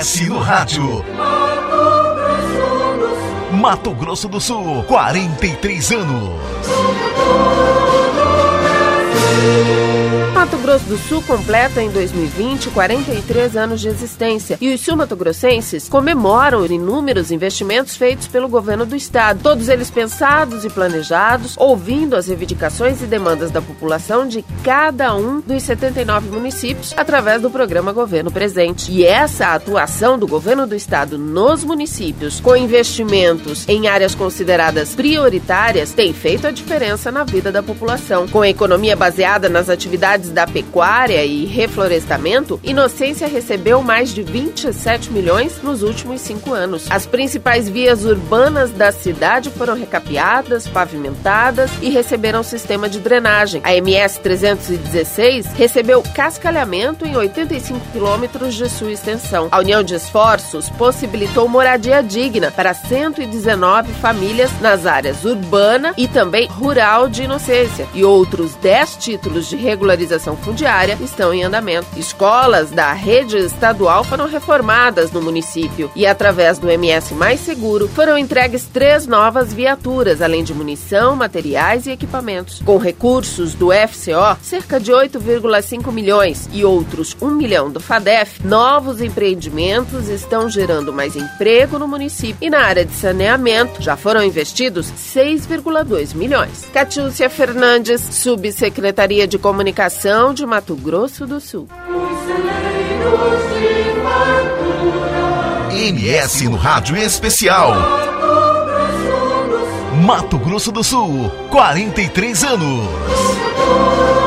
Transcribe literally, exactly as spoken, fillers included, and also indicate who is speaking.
Speaker 1: S no rádio. Mato Grosso do Sul, quarenta e três anos.
Speaker 2: Mato Grosso do Sul completa em dois mil e vinte quarenta e três anos de existência e os sul-mato-grossenses comemoram inúmeros investimentos feitos pelo governo do estado, todos eles pensados e planejados, ouvindo as reivindicações e demandas da população de cada um dos setenta e nove municípios através do programa Governo Presente. E essa atuação do governo do estado nos municípios, com investimentos em áreas consideradas prioritárias, tem feito a diferença na vida da população. Com a economia baseada nas atividades da pecuária e reflorestamento, Inocência recebeu mais de vinte e sete milhões nos últimos cinco anos. As principais vias urbanas da cidade foram recapeadas, pavimentadas e receberam sistema de drenagem. A M S trezentos e dezesseis recebeu cascalhamento em oitenta e cinco quilômetros de sua extensão. A união de esforços possibilitou moradia digna para cento e dezenove famílias nas áreas urbana e também rural de Inocência, e outros dez títulos de regularização fundiária estão em andamento. Escolas da rede estadual foram reformadas no município e, através do M S Mais Seguro, foram entregues três novas viaturas, além de munição, materiais e equipamentos. Com recursos do F C O, cerca de oito vírgula cinco milhões e outros um milhão do FADEF, novos empreendimentos estão gerando mais emprego no município, e na área de saneamento já foram investidos seis vírgula dois milhões. Catiúcia Fernandes, Subsecretaria de Comunicação de Mato Grosso do Sul.
Speaker 1: M S no rádio especial. Mato Grosso do Sul, quarenta e três anos.